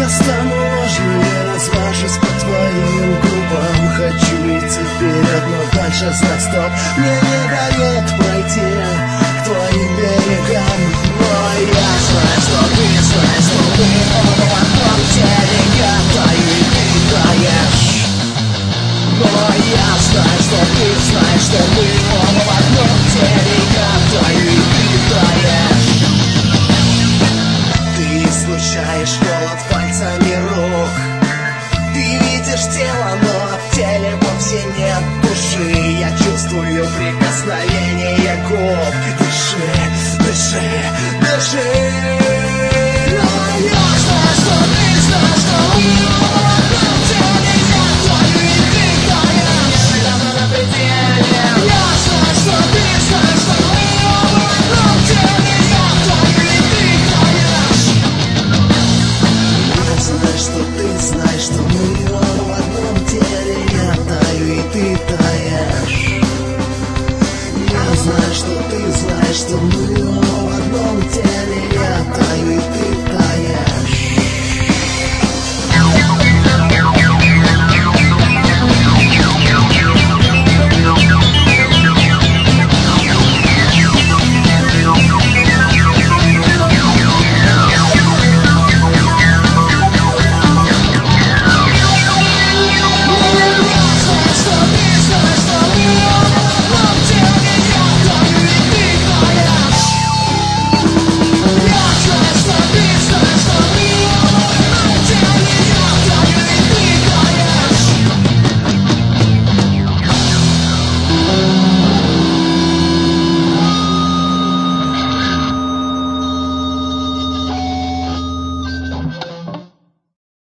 Я стану ложнее, развожусь по твоим губам. Хочу идти вперед, но дальше знак стоп мне не дает пройти к твоим берегам. Но я знаю, что ты знаешь, что мы оба в одном теле. Я таю, и ты таешь. Но я знаю, что ты знаешь, что мы оба в одном теле. Я таю, и ты таешь. Ты излучаешь холод пальцами рук. Ты видишь тело, но в теле вовсе нет души. Я чувствую прикосновение губ. Дыши, дыши, дыши. Но я знаю, что ты знаешь, что мы оба в одном теле. Я таю, и ты таешь. Давно на пределе. Я знаю, что ты знаешь, что мы оба в одном теле. Я таю, и ты таешь. Я знаю, что ты знаешь, что мы оба в одном теле. Я таю, и ты таешь. Я знаю, что ты знаешь, что мы оба в одном теле. Я таю.